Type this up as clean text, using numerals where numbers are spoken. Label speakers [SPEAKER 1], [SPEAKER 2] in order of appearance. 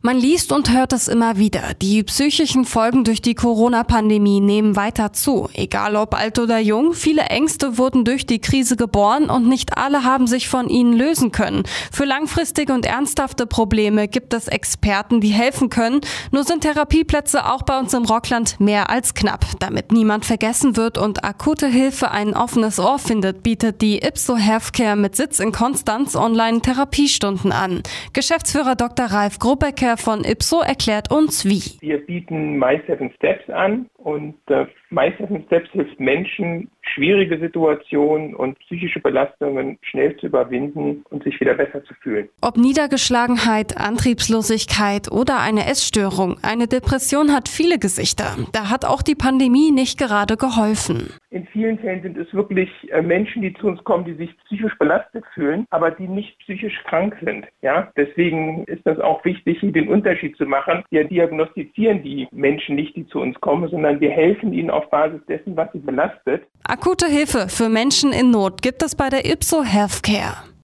[SPEAKER 1] Man liest und hört es immer wieder. Die psychischen Folgen durch die Corona-Pandemie nehmen weiter zu. Egal ob alt oder jung, viele Ängste wurden durch die Krise geboren und nicht alle haben sich von ihnen lösen können. Für langfristige und ernsthafte Probleme gibt es Experten, die helfen können. Nur sind Therapieplätze auch bei uns im Rockland mehr als knapp. Damit niemand vergessen wird und akute Hilfe ein offenes Ohr findet, bietet die Ipso Healthcare mit Sitz in Konstanz online Therapiestunden an. Geschäftsführer Dr. Ralf Grubbecker von Ipso erklärt uns wie.
[SPEAKER 2] Wir bieten My 7 Steps an und My 7 Steps hilft Menschen, schwierige Situationen und psychische Belastungen schnell zu überwinden und sich wieder besser zu fühlen.
[SPEAKER 1] Ob Niedergeschlagenheit, Antriebslosigkeit oder eine Essstörung, eine Depression hat viele Gesichter. Da hat auch die Pandemie nicht gerade geholfen.
[SPEAKER 2] In vielen Fällen sind es wirklich Menschen, die zu uns kommen, die sich psychisch belastet fühlen, aber die nicht psychisch krank sind. Ja? Deswegen ist das auch wichtig, hier den Unterschied zu machen. Wir diagnostizieren die Menschen nicht, die zu uns kommen, sondern wir helfen ihnen auf Basis dessen, was sie belastet.
[SPEAKER 1] Akute Hilfe für Menschen in Not gibt es bei der Ipso Healthcare.